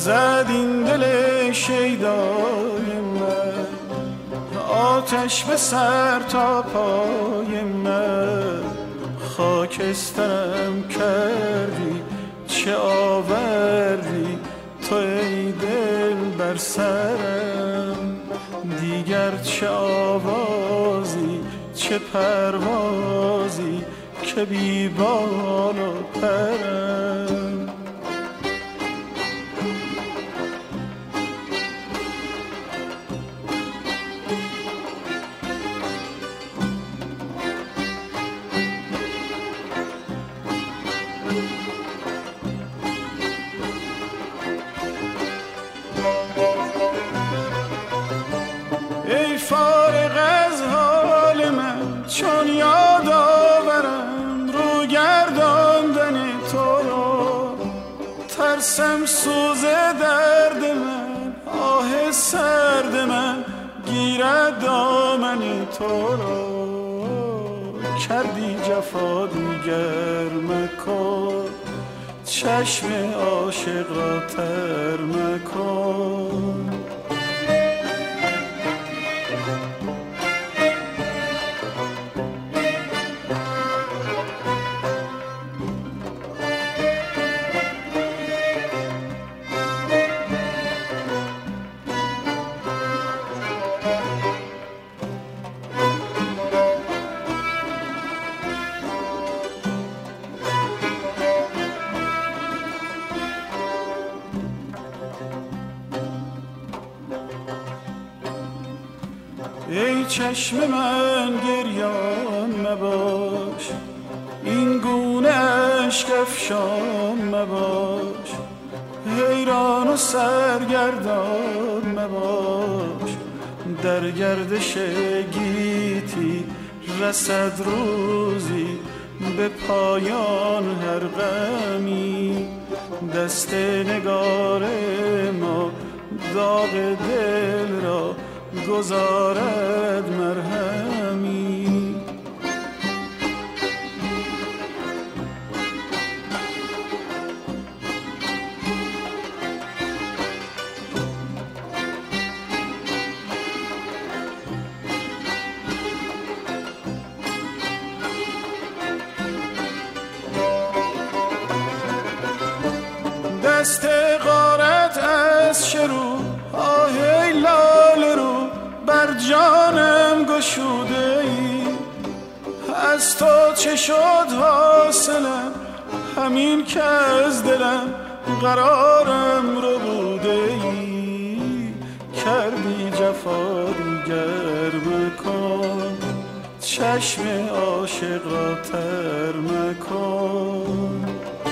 زد این دل شیدای من، آتش به سر تا پای من، خاکسترم کردی چه آوردی تو ای دل بر سرم، دیگر چه آوازی چه پروازی که بی بال و پرم. ای فارغ از حال من چون یاد آورم رو گرداندن تو را، ترسم سوز درد من آه سرد من گیرد دامن تو را، کردی جفا دیگر مکن چشم عاشق را تر مکن. ای چشم من گریان مباش، این گونه اشک افشان مباش، حیران و سرگردان مباش، در گردش گیتی رسد روزی به پایان هر غمی، دست نگار ما داغ دل را گذارد مرهمی. دست غارت از شروع آه لاله رو بر جانم گشوده ای، از تو چه شد حاصلم همین که از دلم قرارم رو بوده ای، کردی جفا دیگر مکن چشم عاشق را تر مکن.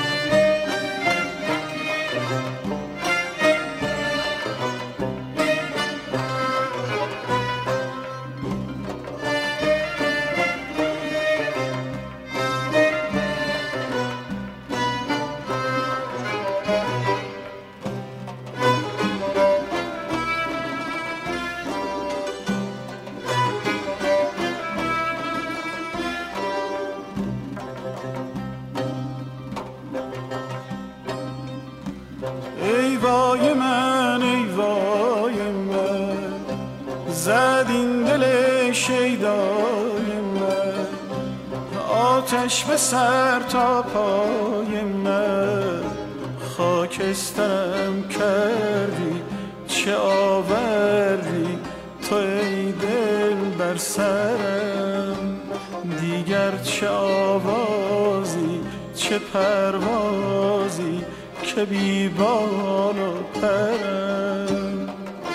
ای وای من ای وای من، زد این دل شیدای من، آتش به سر تا پای من، خاکسترم کردی چه آوردی تو ای دل بر سرم، دیگر چه آوازی چه پروازی که بی بال و پرم.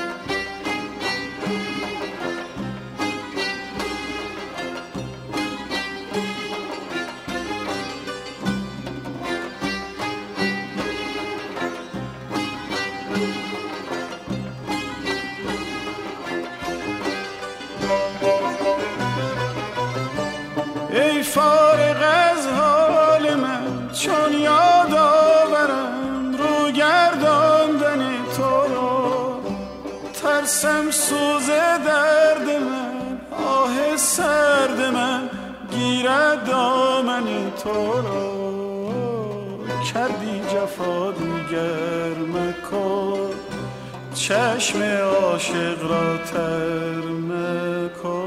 ای فارغ از حال من چون یاد آورم رو گرداندن تو را، ترسم سوز درد من آه سرد من گیرد دامن تو را، کردی جفا دیگر مکن چشم عاشق را تر مکن.